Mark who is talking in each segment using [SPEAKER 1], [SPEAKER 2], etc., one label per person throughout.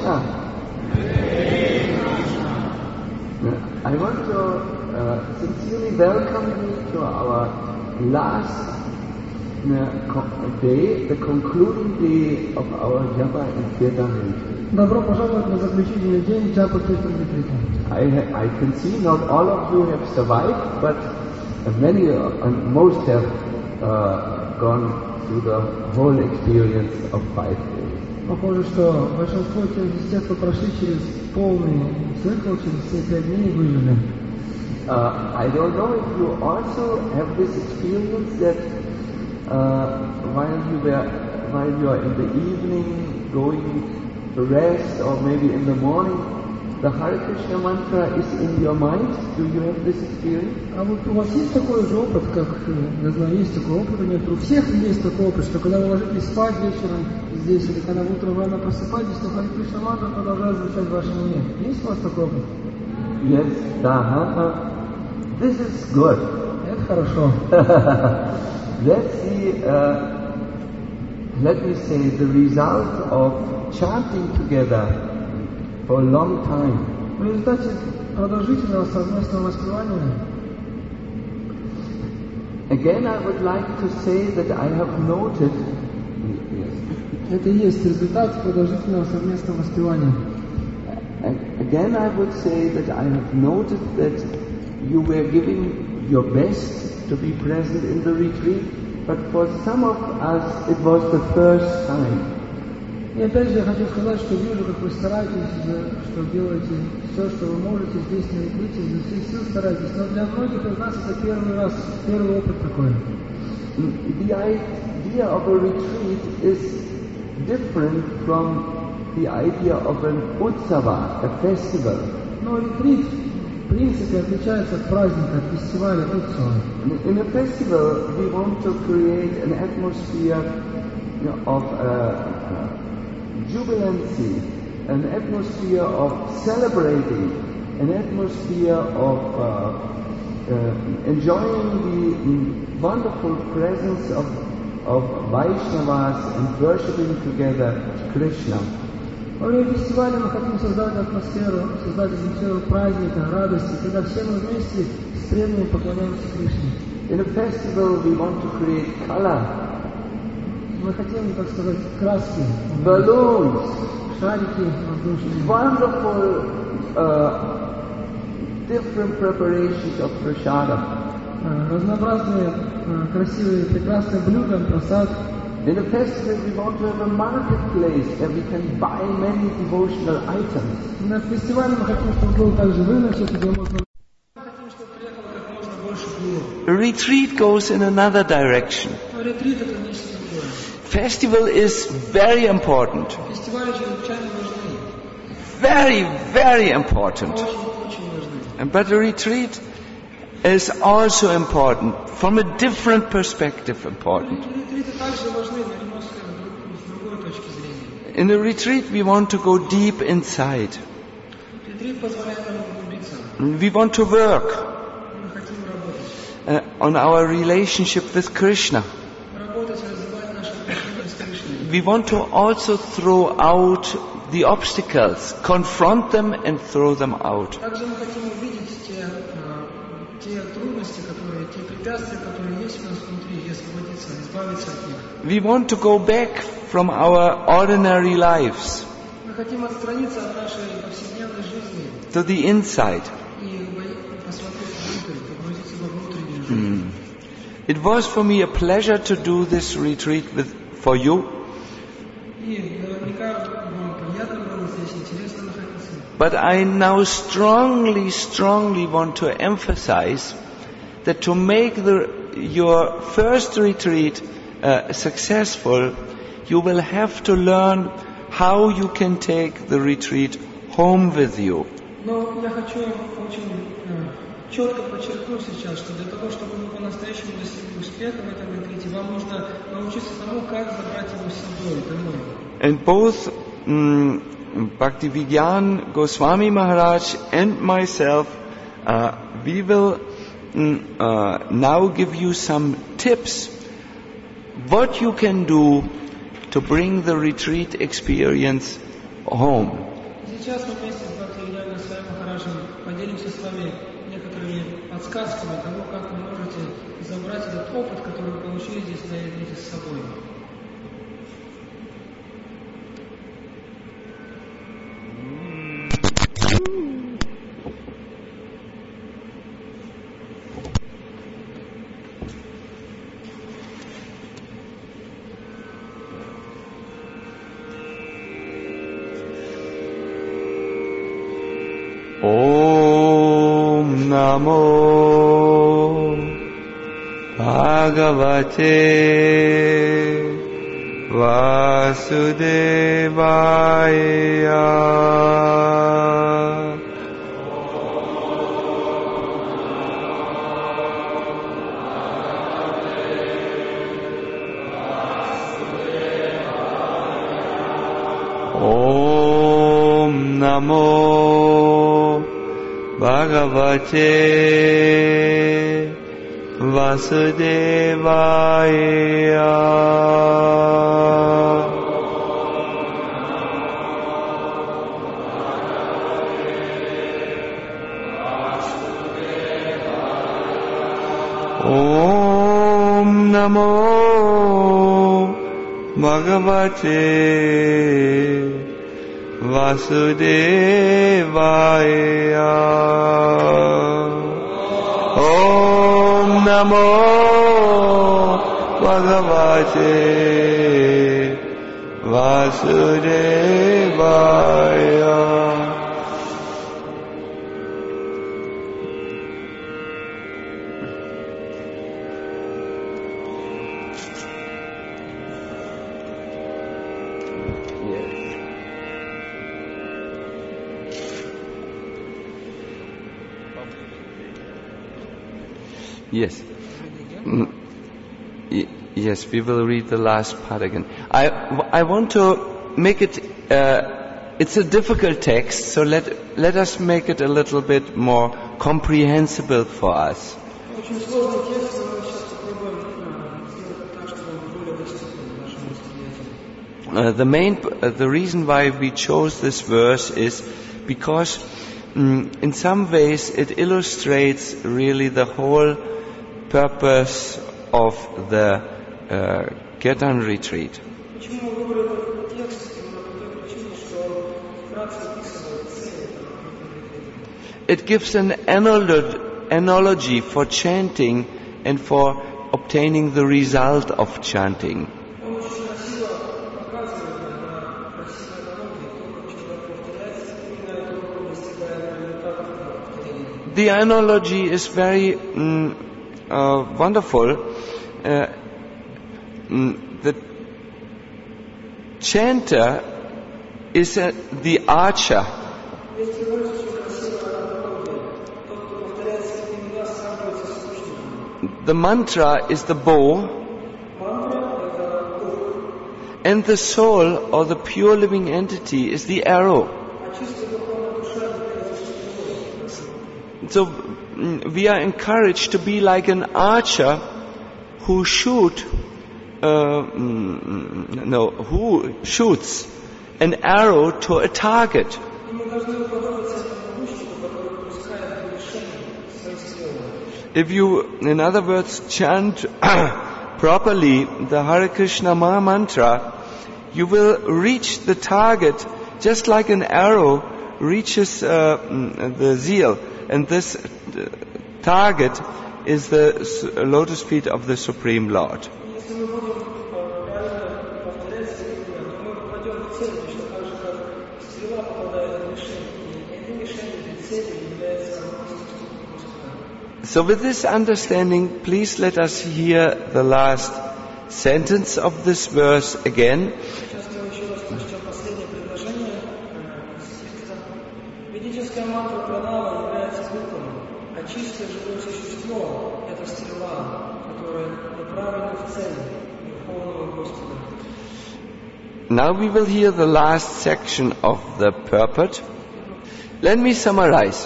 [SPEAKER 1] Krishna. I want to sincerely welcome you to our last day, the concluding day of our Japa and Kirtan retreat.
[SPEAKER 2] Добро пожаловать на заключительный день Джапа Киртан ретрита.
[SPEAKER 1] I can see not all of you have survived, but many and most have gone through the whole experience of 5 days.
[SPEAKER 2] Похоже, что большинство из тех, кто прошли через полный цикл, через все 5 дней, выжили.
[SPEAKER 1] I don't know if you also have this experience that while you are in the evening going to rest, or maybe in the morning, the Hare Krishna mantra is in your mind. Do you have this experience?
[SPEAKER 2] А вот у вас есть такой же опыт, как, я знаю, есть такой опыт, у всех есть такой опыт, что когда вы ложитесь спать вечером здесь, или когда вы утром рано просыпаетесь, то Hare Krishna мантра продолжает звучать в вашем уме. Есть у вас такой опыт?
[SPEAKER 1] Yes, this is good.
[SPEAKER 2] Это хорошо.
[SPEAKER 1] Let me say, the result of chanting together for a long time.
[SPEAKER 2] В результате продолжительного совместного воспевания.
[SPEAKER 1] Again, I would like to say that I have noted.
[SPEAKER 2] Это и есть результат продолжительного совместного воспевания.
[SPEAKER 1] Again, I would say that I have noted that you were giving your best to be present in the retreat, but for some of us it was the first time.
[SPEAKER 2] И опять же я хочу сказать, что вижу, как вы стараетесь, что делаете все, что вы можете здесь на ретрите, изо всех сил стараетесь, но для многих из нас это первый раз, первый опыт такой.
[SPEAKER 1] The idea of a retreat is different from the idea of an utsava, a festival.
[SPEAKER 2] Но ретрит в принципе отличается от праздника, от фестиваля Утсава.
[SPEAKER 1] In a festival, we want to create an atmosphere of jubilancy, an atmosphere of celebrating, an atmosphere of enjoying the wonderful presence of Vaishnavas and worshipping together Krishna.
[SPEAKER 2] Во время фестиваля мы хотим создать атмосферу праздника, радости, когда все мы вместе с преданным поклоняемся Кришне.
[SPEAKER 1] In a festival, we want to create color.
[SPEAKER 2] Мы хотим, так сказать, краски,
[SPEAKER 1] balloons,
[SPEAKER 2] шарики воздушные,
[SPEAKER 1] wonderful different preparations of prasada.
[SPEAKER 2] Разнообразные, красивые, прекрасные блюда, просад.
[SPEAKER 1] In a festival, we want to have a marketplace where we can buy many devotional items.
[SPEAKER 2] На фестивале мы хотим, чтобы был также выносик, где можно. Мы хотим, чтобы приехало как можно больше блюд.
[SPEAKER 1] A retreat goes in another direction.
[SPEAKER 2] Ретрит это нечто другое.
[SPEAKER 1] Festival is very important.
[SPEAKER 2] Фестивали чрезвычайно важны.
[SPEAKER 1] Very, very important.
[SPEAKER 2] Очень важны.
[SPEAKER 1] But a retreat is also important, from a different perspective important. In a retreat we want to go deep inside. We want to work on our relationship with Krishna. We want to also throw out the obstacles, confront them and throw them out. We want to go back from our ordinary lives to the inside. It was for me a pleasure to do this retreat for you. But I now strongly want to emphasize that to make your first retreat successful, you will have to learn how you can take the retreat home with you.
[SPEAKER 2] Но я хочу очень четко подчеркнуть сейчас, что для того, чтобы вы по-настоящему достигли успеха в этом ретрите, вам нужно научиться тому, как забрать его с собой домой.
[SPEAKER 1] And both Bhaktivedanta Goswami Maharaj and myself, we will now give you some tips what you can do to bring the retreat experience home.
[SPEAKER 2] Сейчас мы вместе с Бхакти Виньяна с вами Махараджем поделимся с вами некоторыми подсказками того, как вы можете забрать этот опыт, который вы получили здесь на иврите с собой.
[SPEAKER 1] Om Namo Bhagavate Vasudevaya. Om Namo Bhagavate Vasudevaya. Om Namo Bhagavate Vasudevaya. Om Namo Bhagavate Vasudevaya. Yes. Yes, we will read the last part again. I want to make it, it's a difficult text, so let us make it a little bit more comprehensible for us. The reason why we chose this verse is because in some ways it illustrates really the whole purpose of the Kirtan retreat. It gives an analogy for chanting and for obtaining the result of chanting. The analogy is very wonderful. The chanter is the archer. The mantra is the bow, and the soul or the pure living entity is the arrow. So we are encouraged to be like an archer who shoots an arrow to a target. If you, in other words, chant properly the Hare Krishna Maha Mantra, you will reach the target just like an arrow reaches the zeal. And this target is the lotus feet of the Supreme Lord. So with this understanding, please let us hear the last sentence of this verse again. Now we will hear the last section of the purport. Let me summarize.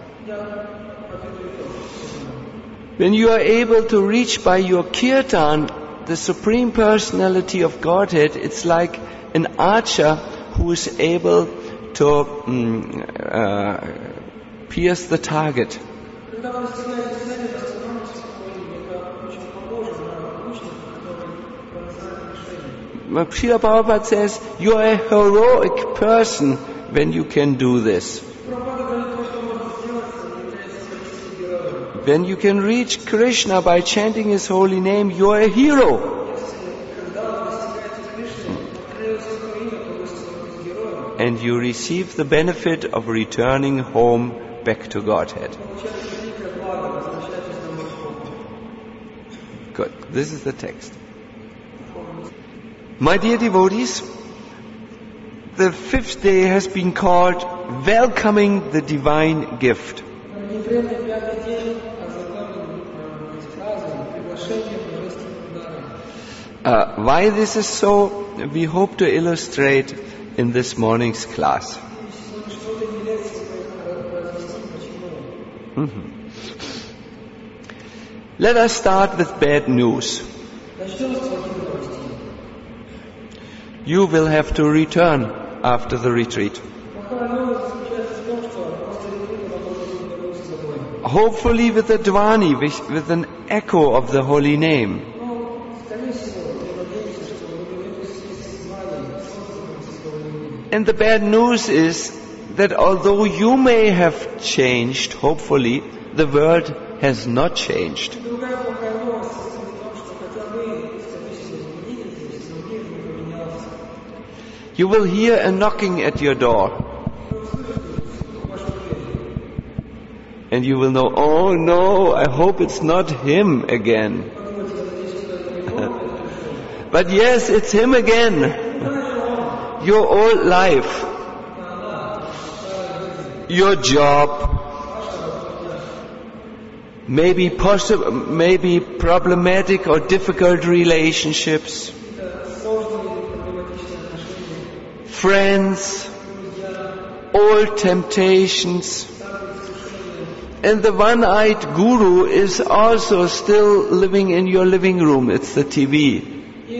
[SPEAKER 1] When you are able to reach by your kirtan the Supreme Personality of Godhead, it's like an archer who is able to pierce the target.
[SPEAKER 2] Когда вы достигаете цели, восстановитесь положение. Это очень похоже на лучник, который пронзает мишень.
[SPEAKER 1] Srila Prabhupada says, you are a heroic person when you can do this. When you can reach Krishna by chanting His holy name, you are a hero. And you receive the benefit of returning home back to Godhead. Good. This is the text. My dear devotees, the fifth day has been called Welcoming the Divine Gift. Why this is so, we hope to illustrate in this morning's class. Let us start with bad news. You will have to return after the retreat. Hopefully with a Dvani, with an echo of the holy name. And the bad news is that although you may have changed, hopefully, the world has not changed. You will hear a knocking at your door. And you will know, oh no, I hope it's not him again. But yes, it's him again. Your old life, your job, maybe problematic or difficult relationships, friends, old temptations, and the one-eyed guru is also still living in your living room. It's the TV.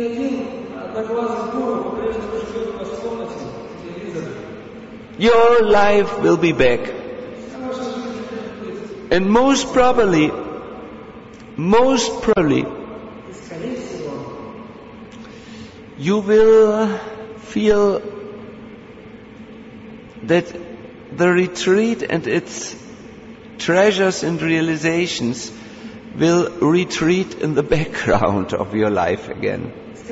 [SPEAKER 1] Your life will be back. And most probably, you will feel that the retreat and its treasures and realizations will retreat in the background of your life again.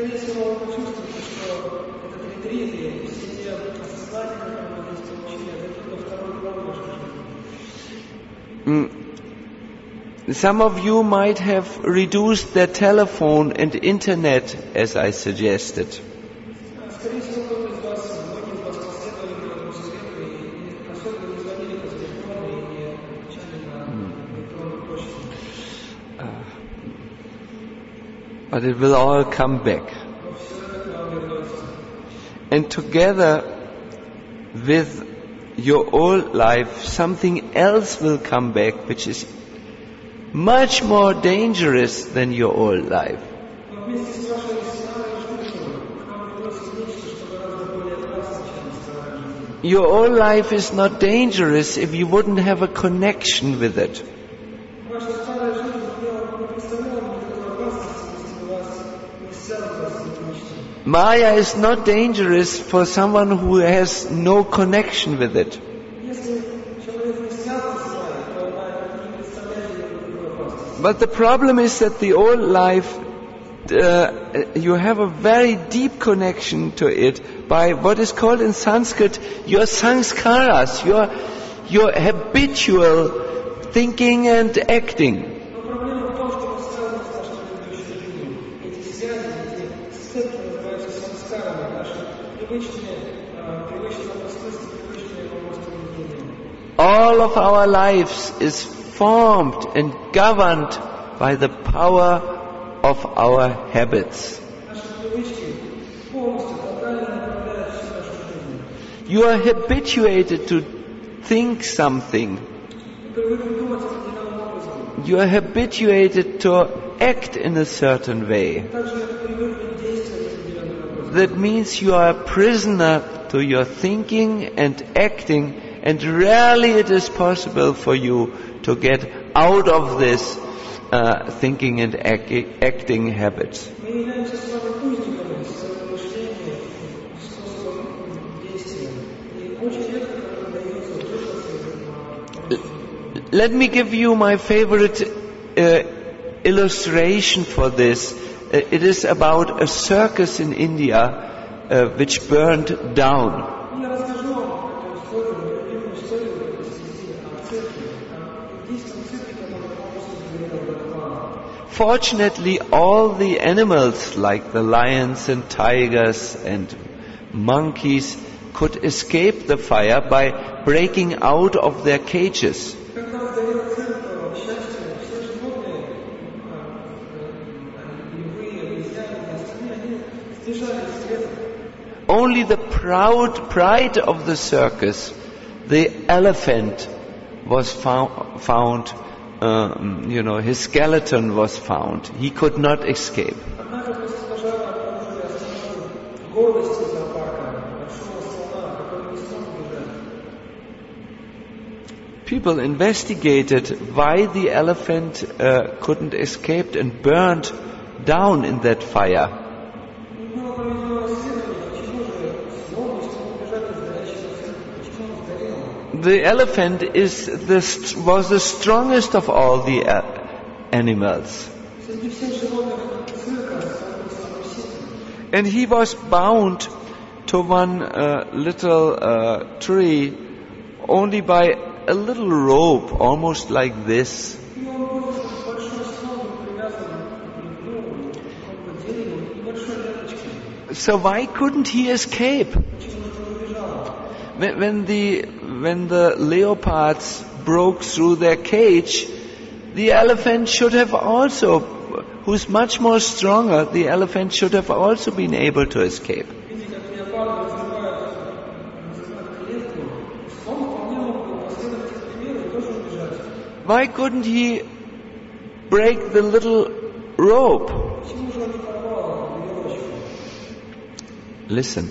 [SPEAKER 1] Some of you might have reduced their telephone and internet as I suggested. But it will all come back. And together with your old life, something else will come back, which is much more dangerous than your old life. Your old life is not dangerous if you wouldn't have a connection with it. Maya is not dangerous for someone who has no connection with it. But the problem is that the old life, you have a very deep connection to it by what is called in Sanskrit your sanskaras, your habitual thinking and acting. All of our lives is formed and governed by the power of our habits. You are habituated to think something. You are habituated to act in a certain way. that means you are a prisoner to your thinking and acting, and rarely it is possible for you to get out of this thinking and acting habits.
[SPEAKER 2] Мы являемся с вами узниками своего мышления, способом действия. И очень редко нам удается вырваться.
[SPEAKER 1] Let me give you my favorite illustration for this. It is about a circus in India which burned down.
[SPEAKER 2] Я расскажу вам эту историю, любимую историю в этой связи о церкви, о индийском цирке, который полностью сгорел дотла.
[SPEAKER 1] Fortunately, all the animals like the lions and tigers and monkeys could escape the fire by breaking out of their cages.
[SPEAKER 2] Когда сгорел цирк, к счастью, все животные, львы, обезьяны и остальные, они сбежали из леса.
[SPEAKER 1] Only the pride of the circus, the elephant, was found. His skeleton was found. He could not escape.
[SPEAKER 2] Однако после пожара обнаружили останки гордости зоопарка, большого слона, который не смог бежать.
[SPEAKER 1] People investigated why the elephant couldn't escape and burned down in that fire.
[SPEAKER 2] И было проведено расследование, почему же слон не смог бежать из горящего цирка, почему он сгорел.
[SPEAKER 1] The elephant was the strongest of all the animals.
[SPEAKER 2] Среди всех животных цирка он был самым сильным.
[SPEAKER 1] And he was bound to one little tree only by a little rope, almost like this.
[SPEAKER 2] И он был большой слон, привязан к какому-то дереву и большой веточкой.
[SPEAKER 1] So why couldn't he escape?
[SPEAKER 2] Почему же он убежал?
[SPEAKER 1] When the leopards broke through their cage, the elephant should have also, who's much more stronger, the elephant should have also been able to escape.
[SPEAKER 2] Видя, как леопарды разрывают клетку, слон вполне мог бы последовать их примеру и тоже убежать.
[SPEAKER 1] Why couldn't he break the little rope?
[SPEAKER 2] Почему же он не порвал веревочку?
[SPEAKER 1] Listen.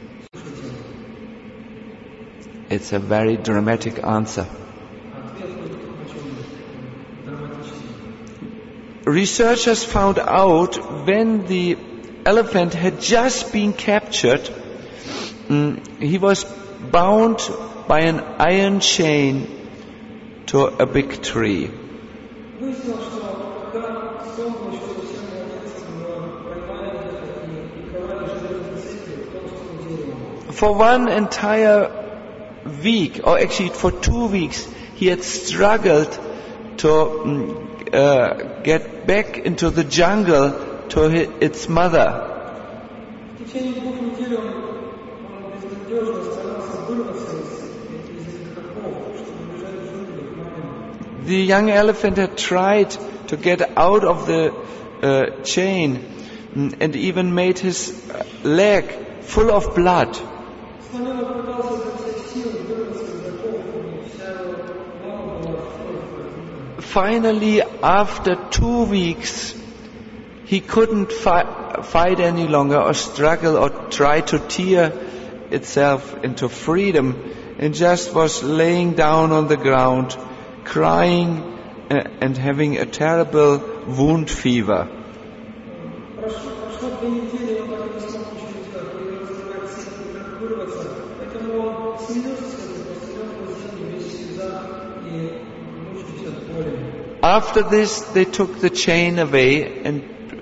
[SPEAKER 1] It's a very dramatic answer.
[SPEAKER 2] Ответ будет очень драматичный.
[SPEAKER 1] Researchers found out when the elephant had just been captured, he was bound by an iron chain to a big tree.
[SPEAKER 2] Выяснилось, что когда слон был еще совсем младенцем, его поймали где-то и приковали железной цепью к толстому дереву.
[SPEAKER 1] For one entire week, or actually for 2 weeks, he had struggled to get back into the jungle to its mother.
[SPEAKER 2] В течение 2 недель он безнадежно старался вырваться из этих оков, чтобы бежать в джунгли к маме.
[SPEAKER 1] The young elephant had tried to get out of the chain and even made his leg full of blood.
[SPEAKER 2] Слоненок пытался изо всех сил вырваться из оков, и вся его мама была в крови.
[SPEAKER 1] Finally, after 2 weeks, he couldn't fight any longer or struggle or try to tear itself into freedom, and just was laying down on the ground, crying and having a terrible wound fever.
[SPEAKER 2] Прошло 2 недели, он так и не смог ничего сделать, не разрывать цепь, никак вырваться. Поэтому он смеялся с этим, просто лег на землю, весь в слезах и мучился от боли.
[SPEAKER 1] After this, they took the chain away and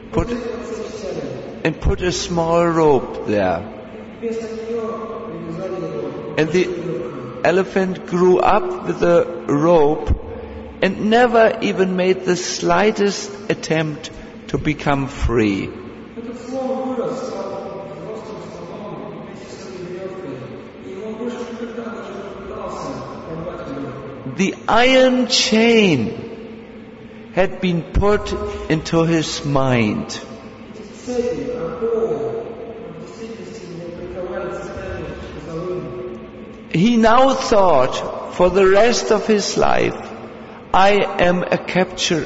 [SPEAKER 1] put a small rope there.
[SPEAKER 2] Вместо нее привязали его.
[SPEAKER 1] And the elephant grew up with the rope and never even made the slightest attempt to become free.
[SPEAKER 2] Этот слон вырос, стал взрослым слоном вместе с этой веревкой, и он больше никогда даже не пытался порвать ее.
[SPEAKER 1] The iron chain had been put into his mind.
[SPEAKER 2] Эти цепи, оковы, в действительности его приковали цепями залым.
[SPEAKER 1] He now thought for the rest of his life, I am a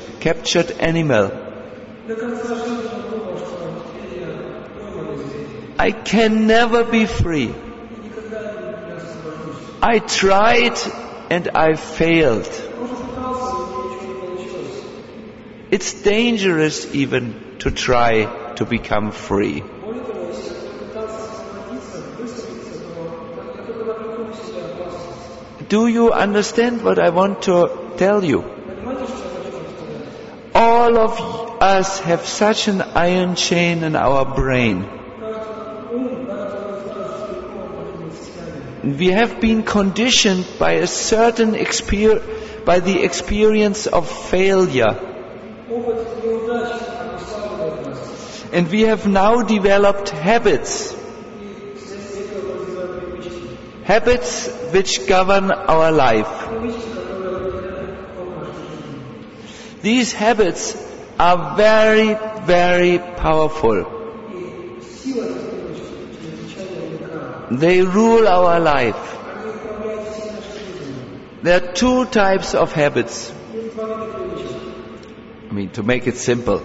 [SPEAKER 1] captured animal.
[SPEAKER 2] До конца жизни он думал, что теперь я пойманный зверь.
[SPEAKER 1] I can never be free. I tried and I failed. It's dangerous even to try to become free. Do you understand what I want to tell you? All of us have such an iron chain in our brain. We have been conditioned by a certain by the experience of failure. And we have now developed habits. Habits which govern our life. These habits are very, very powerful. They rule our life. There are two types of habits. To make it simple.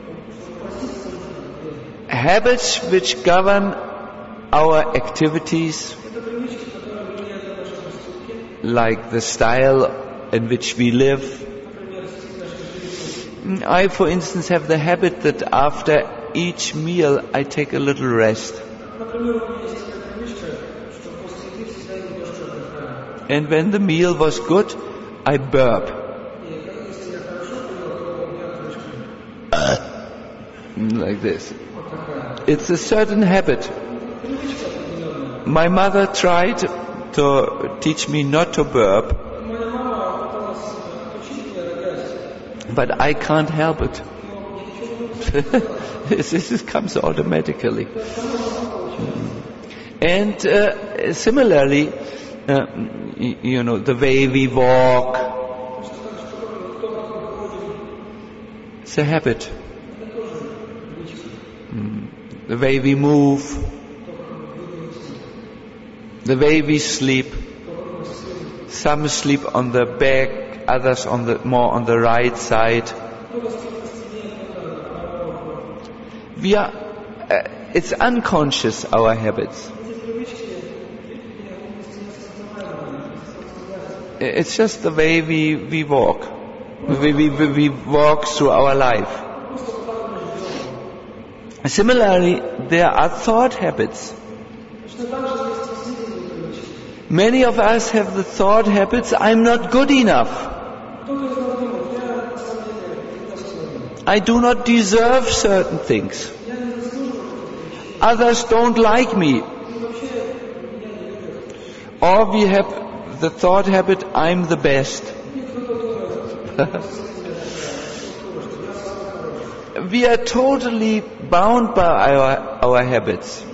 [SPEAKER 1] Habits which govern our activities, like the style in which we live. I, for instance, have the habit that after each meal I take a little rest. And when the meal was good, I burp. Like this. It's a certain habit. My mother tried to teach me not to burp, but I can't help it. This comes automatically. And similarly, the way we walk, it's a habit. The way we move, the way we sleep. Some sleep on the back, others more on the right side. It's unconscious, our habits. It's just the way we walk. We walk through our life. Similarly, there are thought habits. Many of us have the thought habits, I'm not good enough. I do not deserve certain things. Others don't like me. Or we have the thought habit, I'm the best. We are totally bound by our habits.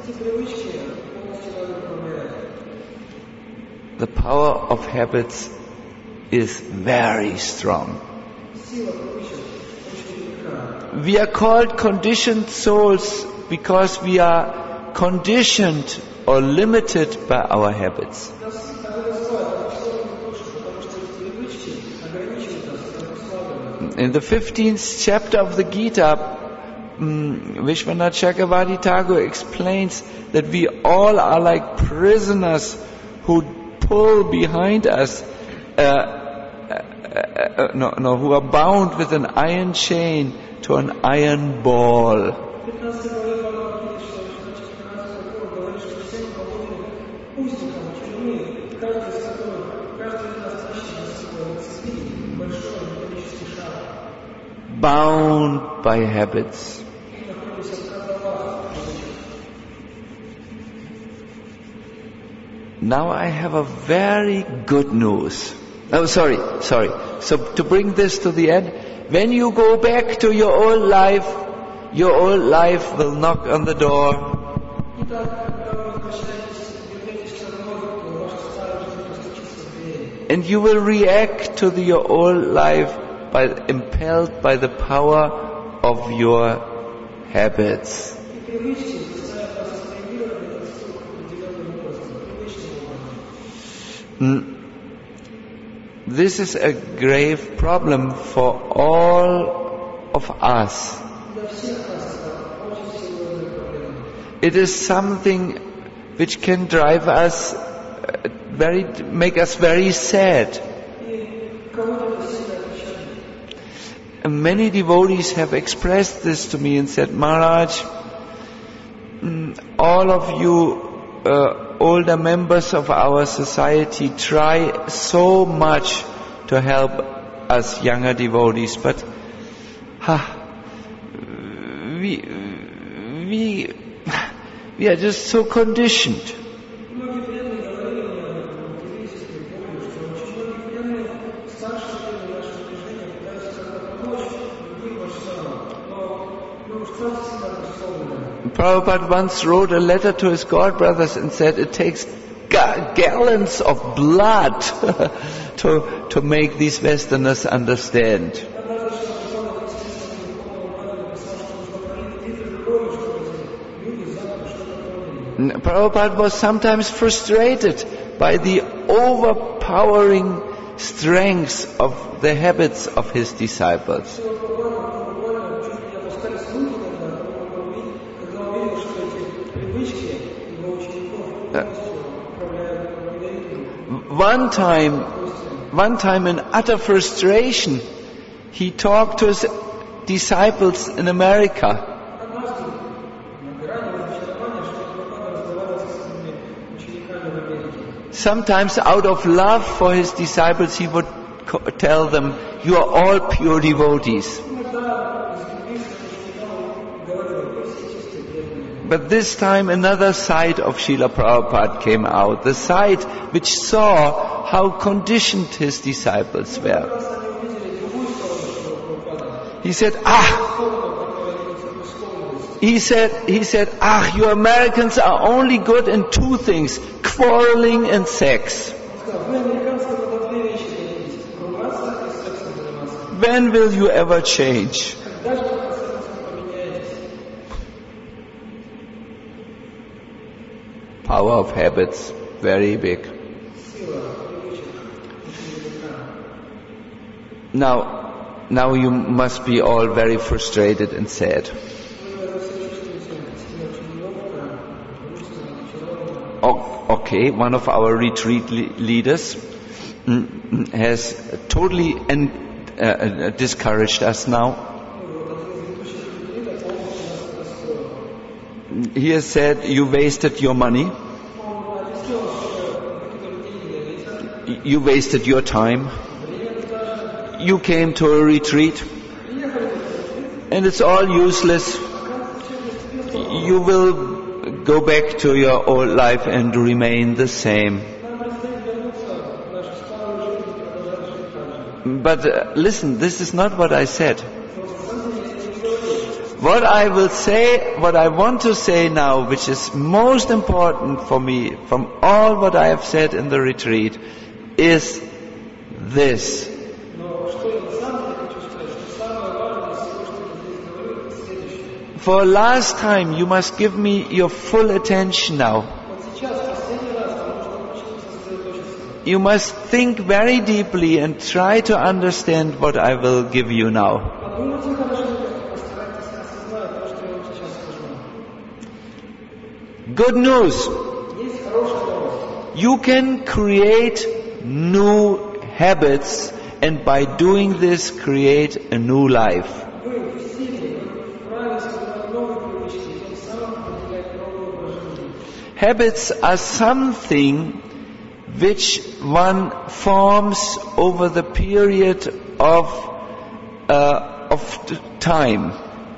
[SPEAKER 1] The power of habits is very strong. We are called conditioned souls because we are conditioned or limited by our habits. In the 15th chapter of the Gita, Vishwanath Chakravarti Thakur explains that we all are like prisoners who pull behind us, who are bound with an iron chain to an iron ball. Bound by habits. Now I have a very good news. Oh, sorry. So to bring this to the end, when you go back to your old life will knock on the door. And you will react to your old life impelled by the power of your habits. This is a grave problem for all of us. it is something which can drive us make us very sad. And many devotees have expressed this to me and said, Maharaj, all of you older members of our society try so much to help us younger devotees, but we are just so conditioned. Prabhupada once wrote a letter to his godbrothers and said it takes gallons of blood to make these Westerners understand. Prabhupada was sometimes frustrated by the overpowering strength of the habits of his disciples. One time in utter frustration, he talked to his disciples in America. Sometimes out of love for his disciples, he would tell them, you are all pure devotees. But this time another side of Srila Prabhupada came out, the side which saw how conditioned his disciples were. He said, you Americans are only good in two things, quarreling and sex. When will you ever change? Power of habits, very big. Now you must be all very frustrated and sad. Okay, one of our retreat leaders has totally discouraged us now. He has said, you wasted your money. You wasted your time. You came to a retreat. And it's all useless. You will go back to your old life and remain the same. But listen, this is not what I said. What I want to say now, which is most important for me from all what I have said in the retreat, is this. For last time, you must give me your full attention now. You must think very deeply and try to understand what I will give you now. Good news. You can create new habits, and by doing this create a new life. Habits are something which one forms over the period of time.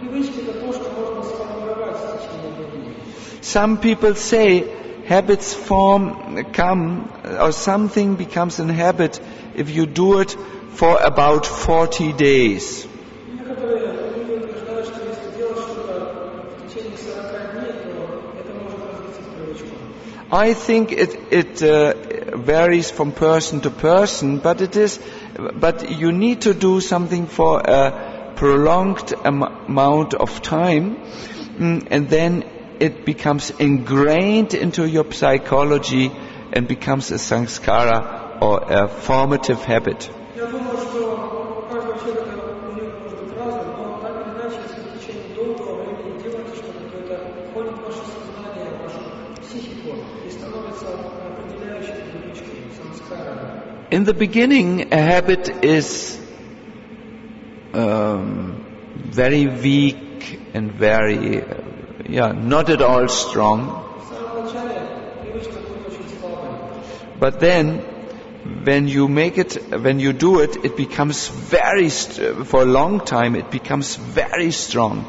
[SPEAKER 1] Some people say habits something becomes a habit if you do it for about 40 days. I think it varies from person to person, but you need to do something for a prolonged amount of time, and then it becomes ingrained into your psychology and becomes a sanskara or a formative habit. In the beginning, a habit is very weak and very, not at all strong. But then, when you do it, it becomes for a long time, it becomes very strong.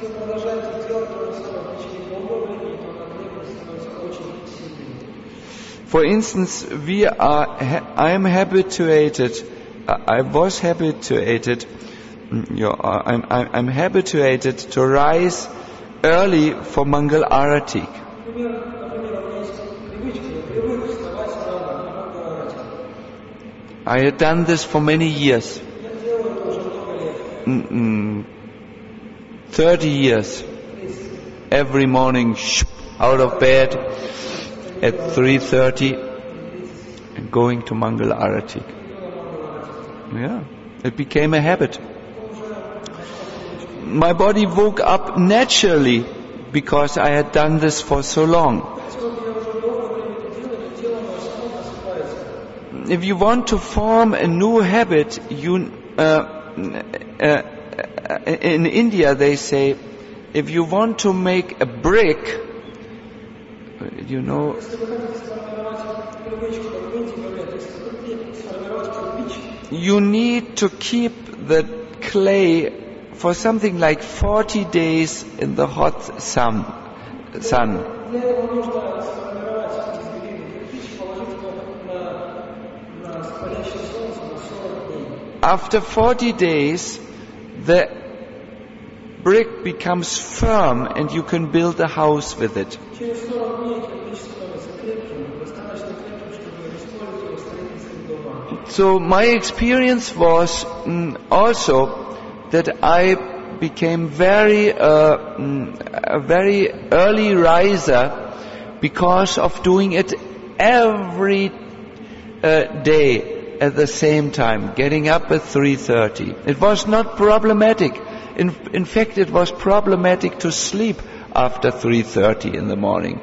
[SPEAKER 1] For instance, I was habituated, I'm habituated to rise early for Mangal Arati. I had done this for many years. 30 years. Every morning, out of bed at 3:30 and going to Mangal Arati. It became a habit. My body woke up naturally because I had done this for so long. If you want to form a new habit, in India they say, if you want to make a brick, you need to keep the clay for something like 40 days in the hot sun. After 40 days, the brick becomes firm and you can build a house with it. So my experience was also that I became a very early riser because of doing it every day at the same time, getting up at 3:30. It was not problematic. In fact, it was problematic to sleep after 3:30 in the morning.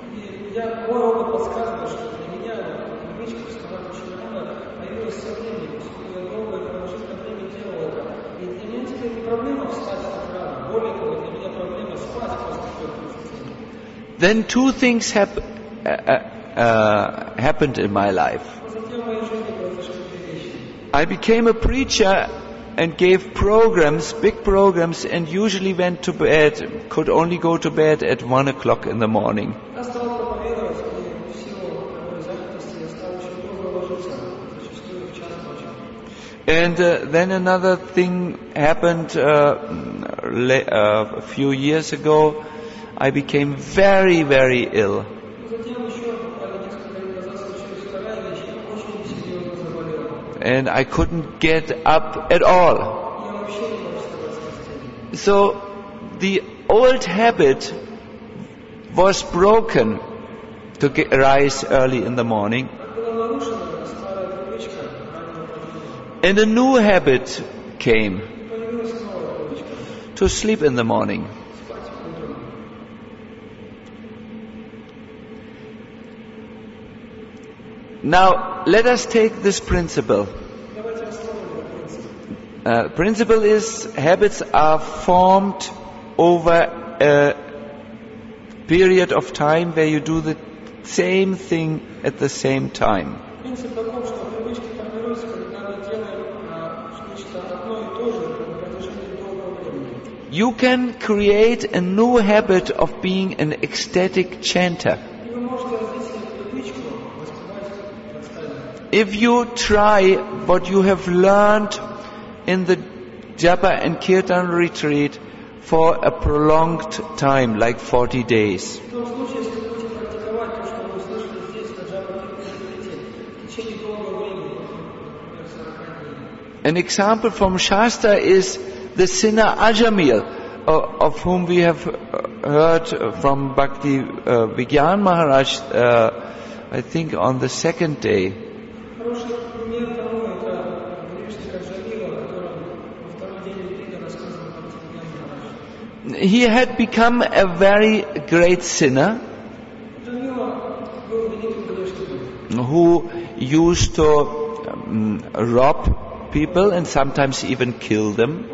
[SPEAKER 1] Then two things happened in my life. I became a preacher and gave programs, big programs, and usually could only go to bed at 1 o'clock in the morning. And then another thing happened a few years ago. I became very, very ill. And I couldn't get up at all. So the old habit was broken to rise early in the morning. And a new habit came to sleep in the morning. Now, let us take this principle. Principle is habits are formed over a period of time where you do the same thing at the same time. You can create a new habit of being an ecstatic chanter. If you try what you have learned in the Japa and Kirtan retreat for a prolonged time, like 40 days. An example from Shastra is the sinner Ajamil, of whom we have heard from Bhakti Vigyan Maharaj, I think on the second day. He had become a very great sinner, who used to rob people and sometimes even kill them.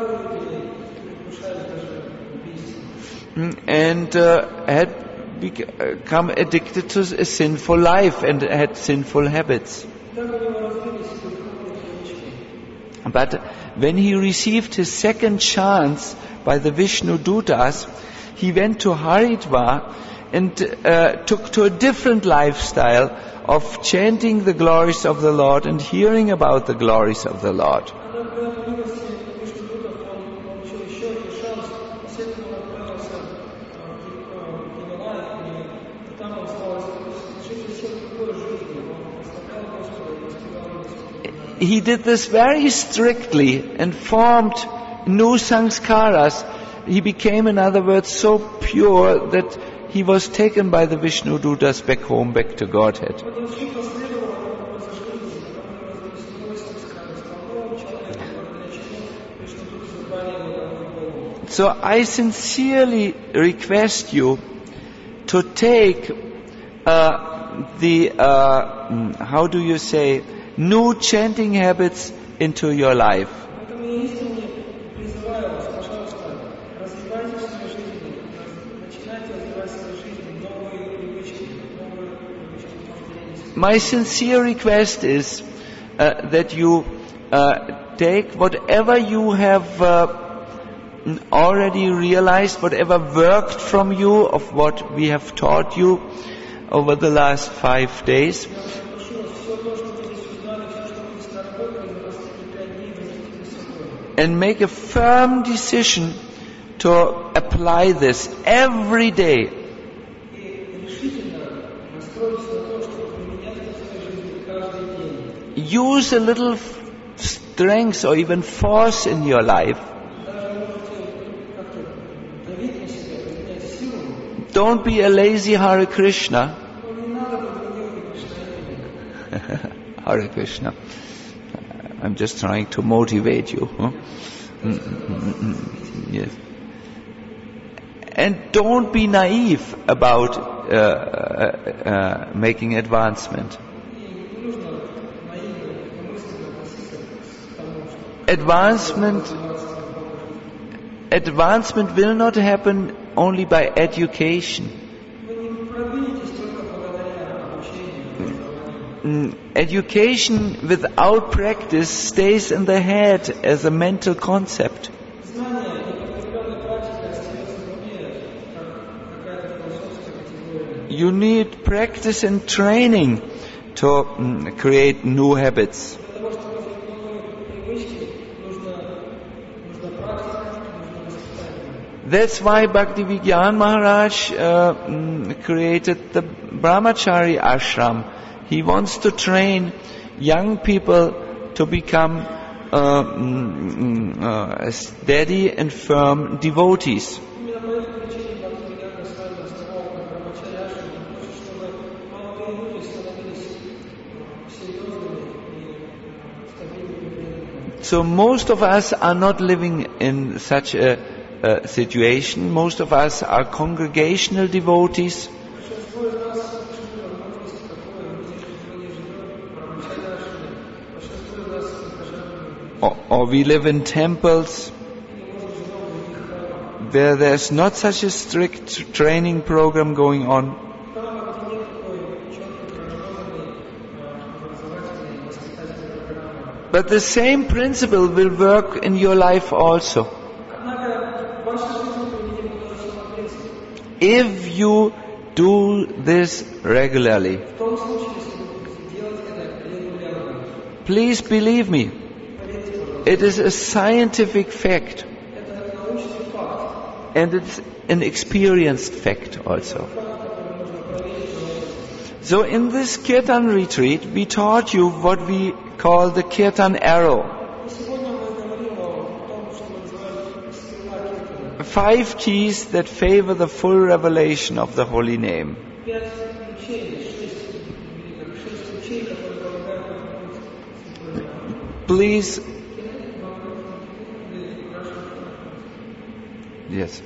[SPEAKER 1] And had become addicted to a sinful life and had sinful habits. But when he received his second chance by the Vishnu Dutas, he went to Haridwar and took to a different lifestyle of chanting the glories of the Lord and hearing about the glories of the Lord. He did this very strictly and formed new sanskaras. He became, in other words, so pure that he was taken by the Vishnu Dutas back home, back to Godhead. So I sincerely request you to take new chanting habits into your life. My sincere request is that you take whatever you have already realized, whatever worked from you of what we have taught you over the last 5 days, and make a firm decision to apply this every day. Use a little strength or even force in your life. Don't be a lazy Hare Krishna. Hare Krishna. I'm just trying to motivate you. Huh? Yes. And don't be naive about making advancement. Advancement will not happen only by education. Education without practice stays in the head as a mental concept. You need practice and training to create new habits. That's why Bhaktivigyan Maharaj created the Brahmachari ashram. He wants to train young people to become steady and firm devotees. So most of us are not living in such a situation. Most of us are congregational devotees. Or we live in temples where there's not such a strict training program going on. But the same principle will work in your life also. If you do this regularly, please believe me, it is a scientific fact, and it's an experienced fact also. So in this Kirtan retreat, we taught you what we call the Kirtan arrow. 5 keys that favor the full revelation of the holy name. Please. Yes.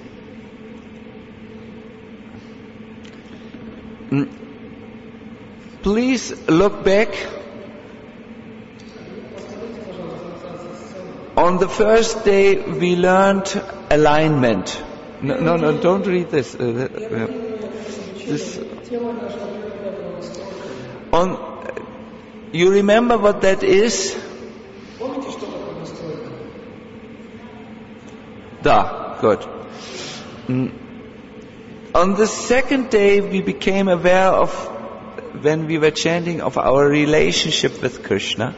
[SPEAKER 1] Please look back. On the first day we learned alignment. No, don't read this. You remember what that is? Good. On the second day we became aware of, when we were chanting, of our relationship with Krishna.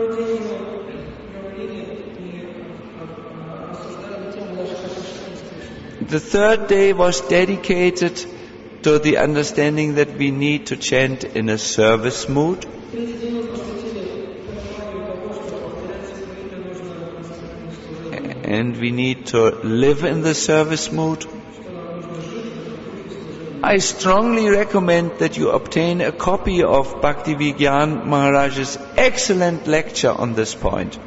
[SPEAKER 1] The third day was dedicated to the understanding that we need to chant in a service mood. And we need to live in the service mood. I strongly recommend that you obtain a copy of Bhaktivigyan Maharaj's excellent lecture on this point.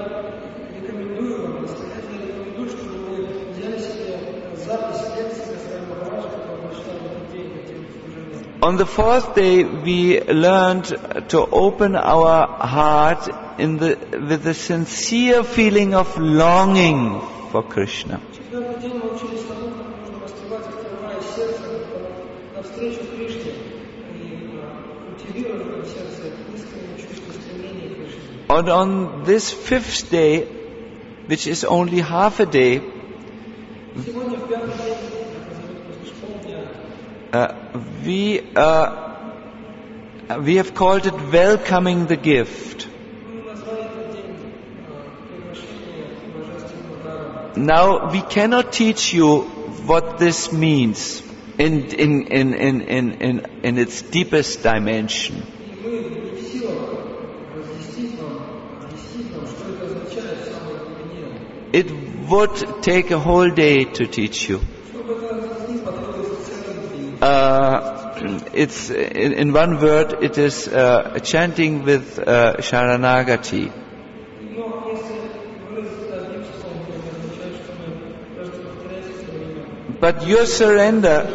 [SPEAKER 1] On the fourth day, we learned to open our heart with the sincere feeling of longing for Krishna. And on this fifth day, which is only half a day, we have called it welcoming the gift. Now we cannot teach you what this means in its deepest dimension. It would take a whole day to teach you. It's in one word. It is chanting with Sharanagati. But your surrender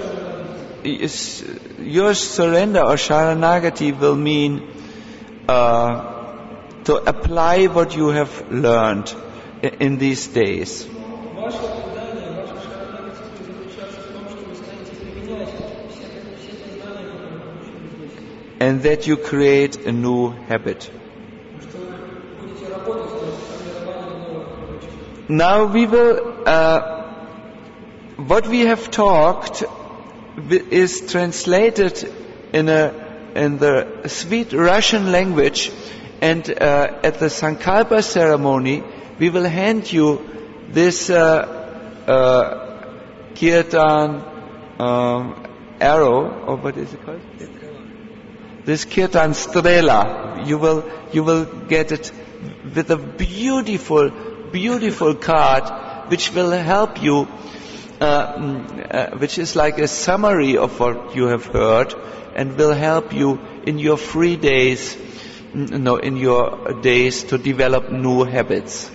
[SPEAKER 1] or Sharanagati will mean to apply what you have learned in these days. And that you create a new habit. Now we will, what we have talked is translated in the sweet Russian language, and at the Sankalpa ceremony we will hand you this kirtan arrow, or what is it called? This kirtan strela. You will get it with a beautiful card, which will help you, which is like a summary of what you have heard, and will help you in your free days, in your days to develop new habits.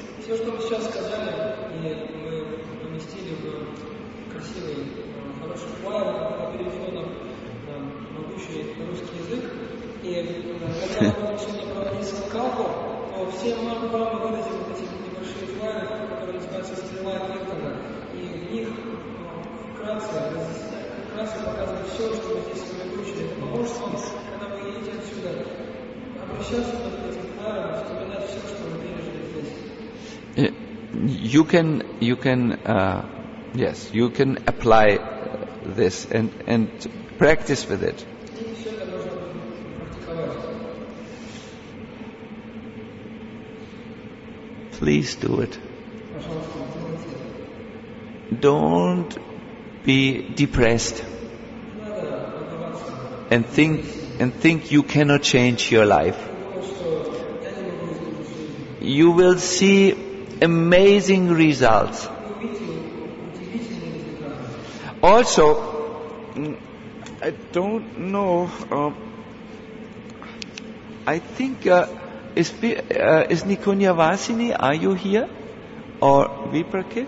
[SPEAKER 1] You can apply this and practice with it. Please do it. Don't be depressed and think you cannot change your life. You will see amazing results. Also, I don't know. I think is Nikunya Vasini? Are you here? Or Viprakit?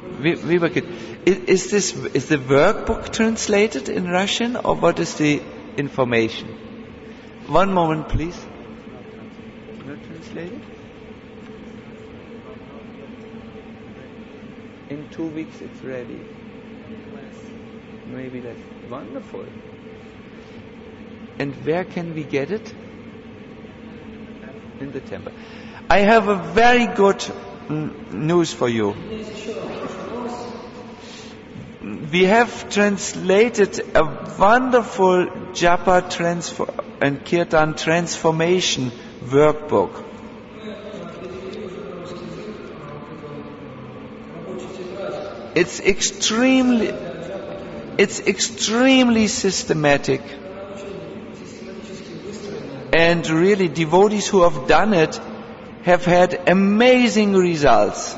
[SPEAKER 1] Viprakit. Is the workbook translated in Russian, or what is the information. One moment, please. Not translated? In 2 weeks it's ready. Maybe less. Wonderful. And where can we get it? In the temple. I have a very good news for you. We have translated a wonderful Japa and Kirtan transformation workbook. It's extremely systematic. And really, devotees who have done it have had amazing results.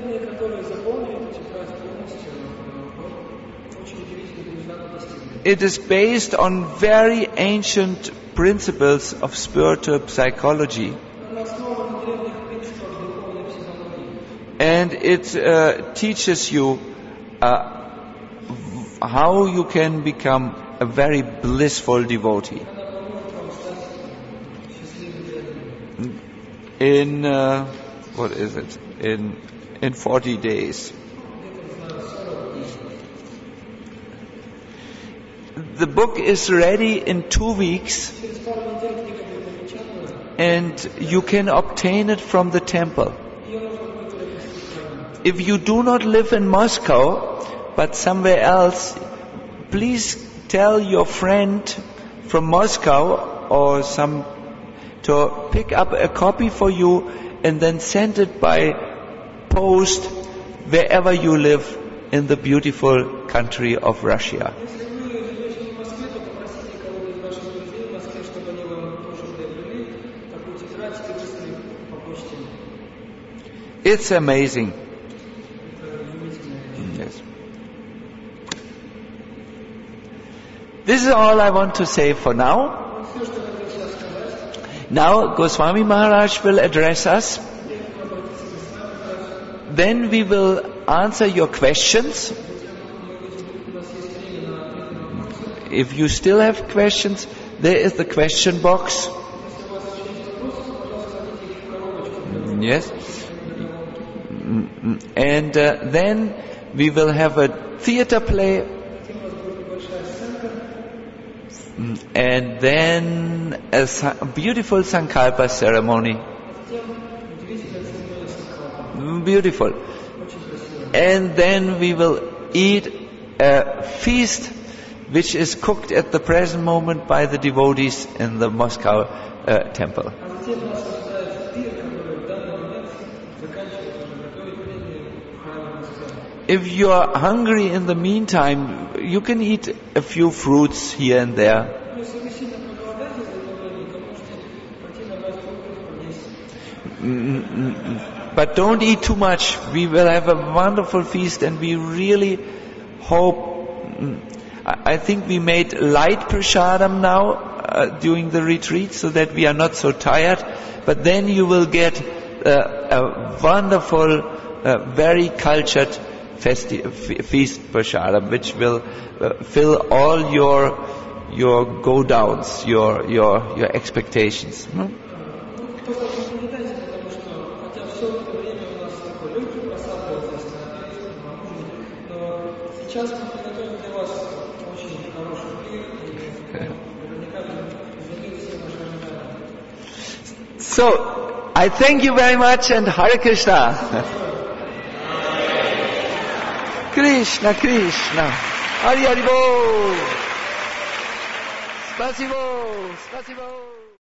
[SPEAKER 1] It is based on very ancient principles of spiritual psychology. And it teaches you how you can become a very blissful devotee. In 40 days. The book is ready in 2 weeks, and you can obtain it from the temple. If you do not live in Moscow, but somewhere else, please tell your friend from Moscow or to pick up a copy for you and then send it by post wherever you live in the beautiful country of Russia. It's amazing. Yes. This is all I want to say for now. Now Goswami Maharaj will address us. Then we will answer your questions. If you still have questions, there is the question box. Yes. And then we will have a theater play. And then a beautiful Sankalpa ceremony. Beautiful. And then we will eat a feast which is cooked at the present moment by the devotees in the Moscow temple. If you are hungry in the meantime, you can eat a few fruits here and there. But don't eat too much. We will have a wonderful feast, and we really hope. I think we made light prasadam now during the retreat, so that we are not so tired. But then you will get a wonderful, very cultured feast prasadam, which will fill all your go downs, your expectations. So, I thank you very much, and Hare Krishna. Krishna, Krishna. Hari Hari Bol. Spasibo, spasibo.